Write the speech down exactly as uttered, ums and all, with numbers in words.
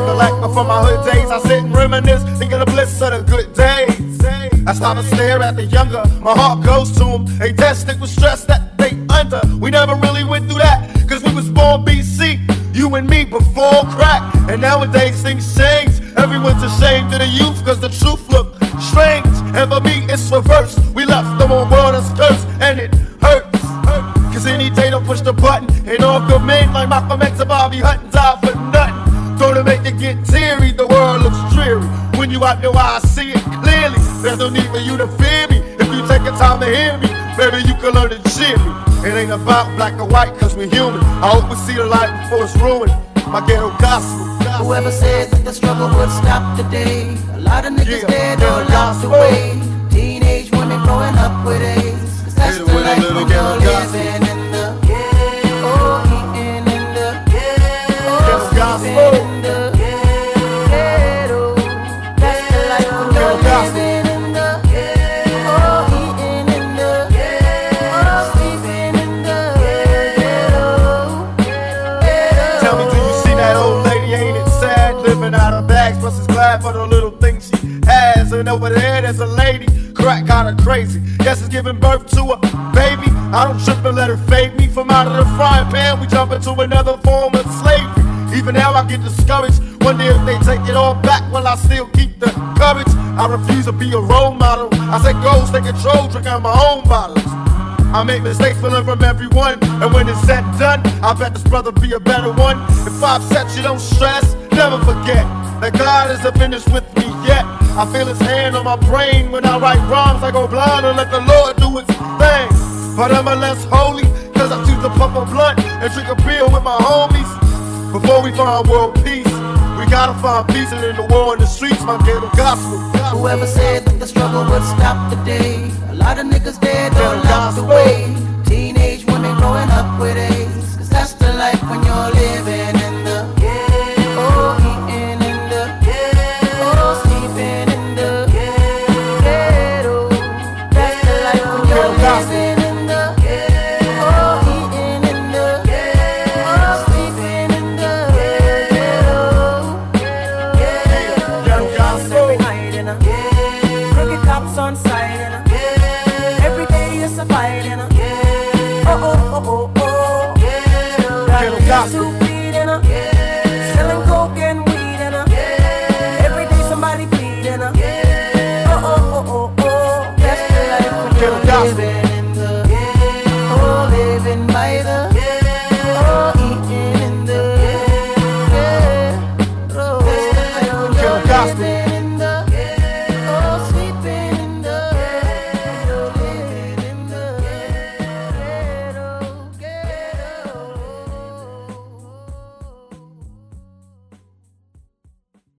recollect, but from my hood days I sit and reminisce, thinking the bliss of the good days. I stop and stare at the younger, my heart goes to them. They tested with stress that they under. We never really went through that, cause we was born B C, you and me before crack. And nowadays things change, everyone's ashamed of the youth, cause the truth look strange. And for me it's reverse, we left them on world that's cursed, and it hurts. Cause any day don't push the button, and all good men like Malcolm X and Bobby Hutton die for nothing. Gonna make it get teary, the world looks dreary. When you out there, I see it clearly. There's no need for you to fear me. If you take the time to hear me, baby, you can learn to cheer me. It ain't about black or white, cause we're human. I hope we see the light before it's ruined. My ghetto gospel. Whoever said that the struggle would stop today, a lot of niggas Yeah, dead or lost away. Teenage women growing up with AIDS, cause that's Yeah, the with a life little when you're ghetto gospel. living in the ghetto, eating in the ghetto, Ghetto gospel. sleeping in the ghetto. That's the life when you're Ghetto gospel. living in the ghetto, eating in the ghetto, sleeping in the ghetto. Tell me, do you see that old lady? Ain't it sad? Living out of bags, plus is glad for the little things she has. And over there, there's a lady, crack kinda crazy. Guess it's giving birth to a baby. I don't trip and let her fade me. From out of the frying pan, we jump into another form of slavery. Even now I get discouraged. Wonder if they take it all back, will I still keep the courage? I refuse to be a role model. I set goals, take control, drink out my own bottles. I make mistakes, but learn from everyone. And when it's said and done, I bet this brother be a better one. If I've set you, don't stress, never forget that God isn't finished with me yet. I feel his hand on my brain when I write rhymes. I go blind and let the Lord do his thing. But I'm a less holy, cause I choose to pump a blunt and drink a beer with my homies. Before we find world peace, we gotta find peace, and in the war in the streets, my ghetto gospel. Whoever said that the struggle would stop today, a lot of niggas dead or locked away. Teenage women growing up with AIDS, cause that's the life when you're living in the ghetto, eating in the ghetto, sleeping in the ghetto. That's the life when you're living in the ghetto, eating in the ghetto, sleeping in the ghetto. Ghetto gospel. Every night in a crooked cops on side in a every day is a fight in a oh oh oh oh oh Ghetto gospel.